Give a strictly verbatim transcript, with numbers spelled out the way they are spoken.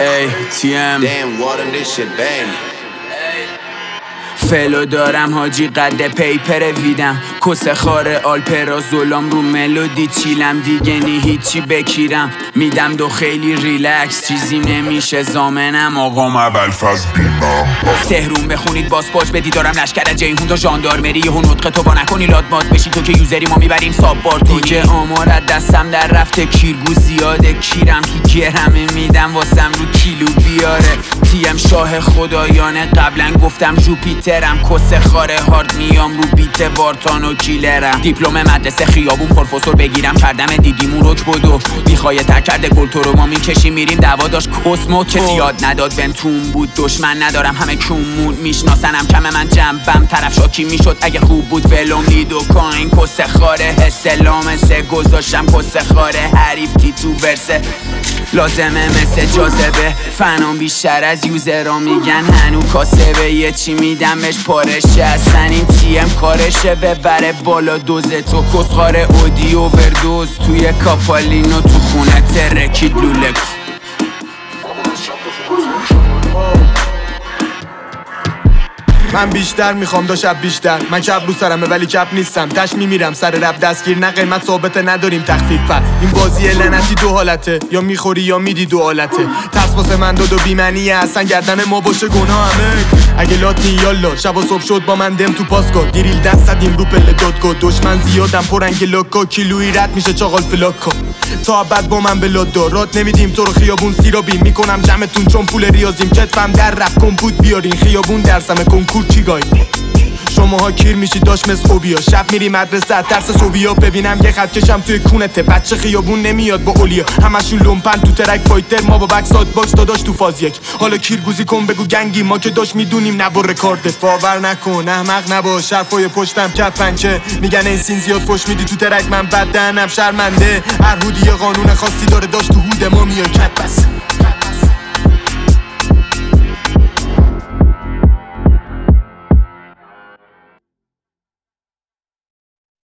ای تی ام فلو دارم حاجی قد پیپر ویدم کس خار آلپرا زولام رو ملودی چیلم دیگه نی هیچی بکیرم میدم دو خیلی ریلکس چیزی نمیشه زامنم آقام ابوالفضل بیمم تهرون بخونید باز پاچ بدی دارم لشکر جیهون تا ژاندارمری و نطق تو با نکنی لادمات بشی تو که یوزری ما میبریم ساب بار دیگه آمار دستم در رفته کیرگو زیاده کیرم تو گرمه میدم واسم رو کیلو بیاره تیم شاه خدایانه قبلا گفتم جوپیترم کس خاره هارد میام رو بیت وارتان و کیلرم دیپلم مدرسه خیابون پروفسور بگیرم کردم دیدیمون رک بدو بیخوای تر کرده گل تو رو ما میکشی میریم دعوا داشت کسمو کسی یاد نداد بنتون بود دشمن ندارم همه کمون میشناسنم کم من جنبم طرف شاکی میشد اگه خوب بود ولوم لید و کاین کس خاره حسلام سه گذاشتم کس خاره حریف تی تو ورسه لازمه مثل جاذبه فنام بیشتر از یوزرها میگن هنو کاسبه یه چی میدم بهش پارشه اصلا این تیم کارشه ببره بالا دوزه تو کسخاره اودی اووردوز توی کاپالینو تو خونه ترکید لولک من بیشتر میخوام دو شب بیشتر من کب رو سرمه ولی کب نیستم تش میمیرم سر رب دستگیر نه قیمت ثابته نداریم تخفیف پر این بازی لعنتی دو حالته یا میخوری یا میدی دو حالته ترس واسه من دو دو بیمنیه اصلا گردن ما باشه گناه همه اگه لاتین یالا شب و صبح شد با من دم تو پاسکو گریل دست زدیم رو پله دادگاه دشمن زیادم پرنگ لکا کیلویی رد میشه چاقال فلاکا تا بعد با من بلا دارات نمیدیم تو رو خیابون سیرابی میکنم جمعتون چون پول ریاضیم کتفم در رفت کمپوت بیارین خیابون درسم کنکور چیگای شماها کیر میشی داش مثل خوبیا شب میری مدرسه ترس صوبیا ببینم یه خط کشم توی کونته بچه خیابون نمیاد با اولیا همشون لومپن تو ترک فایتر ما با بک سات باکس داداش تو فاز یک حالا کیرگوزی کن بگو گنگی ما که داش میدونیم نبا رکارد باور نکن احمق نباش حرفای پشتم کپ پنچه میگن این سین زیاد فش میدی تو ترک من بد دهنم شرمنده هر هودی قانون خاصی داره داش تو هود ما میای کپ بس